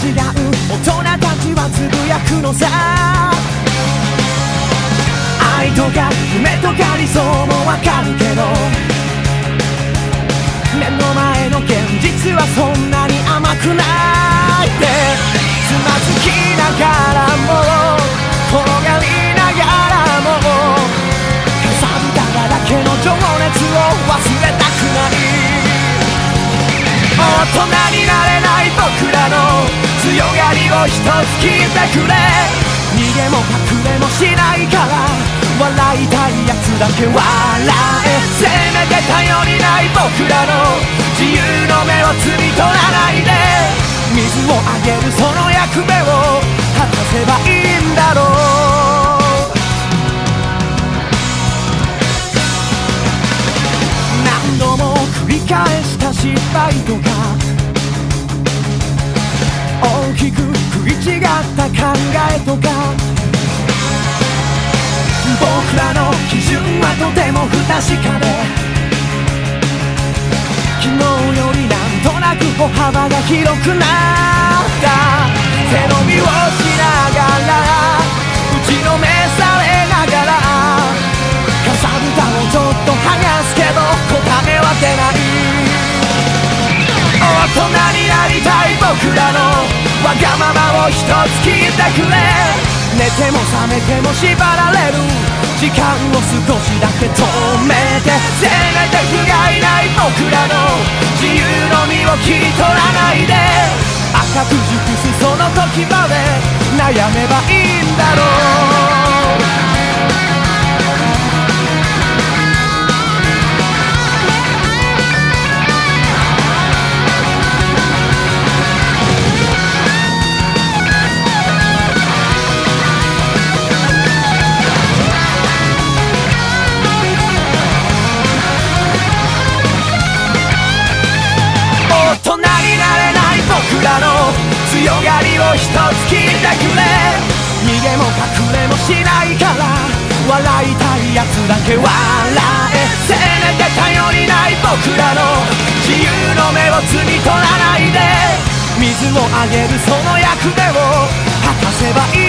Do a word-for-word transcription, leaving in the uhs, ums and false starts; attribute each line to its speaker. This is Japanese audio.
Speaker 1: 違う大人たちはつぶやくのさ。愛とか夢とか理想もわかるけど、目の前の現実はそんなに甘くないってつまずきながらも転がりながらもかさぶただらけの情熱を忘れたくない。大人になれない僕らの強がりを一つ聞いてくれ。逃げも隠れもしないから笑いたいやつだけ笑え。せめて頼りない僕らの自由の目を摘み取らないで、水をあげるその役目を果たせばいいんだろう。何度も繰り返した失敗とか大きく食い違った考えとか、僕らの基準はとても不確かで、昨日よりなんとなく歩幅が広くなった。背伸びをしながら打ちのめされながらかさぶたをちょっと剥がすけど答えは出ない。大人になりたい僕らのわがままを一つ聞いてくれ。寝ても覚めても縛られる時間を少しだけ止めて、せめて不甲斐ない僕らの自由の身を切り取らないで、赤く熟すその時まで悩めばいいんだろう。僕らの強がりを一つ聞いてくれ。逃げも隠れもしないから笑いたいやつだけ笑え。せめて頼りない僕らの自由の目を摘み取らないで、水をあげるその役目を果たせばいい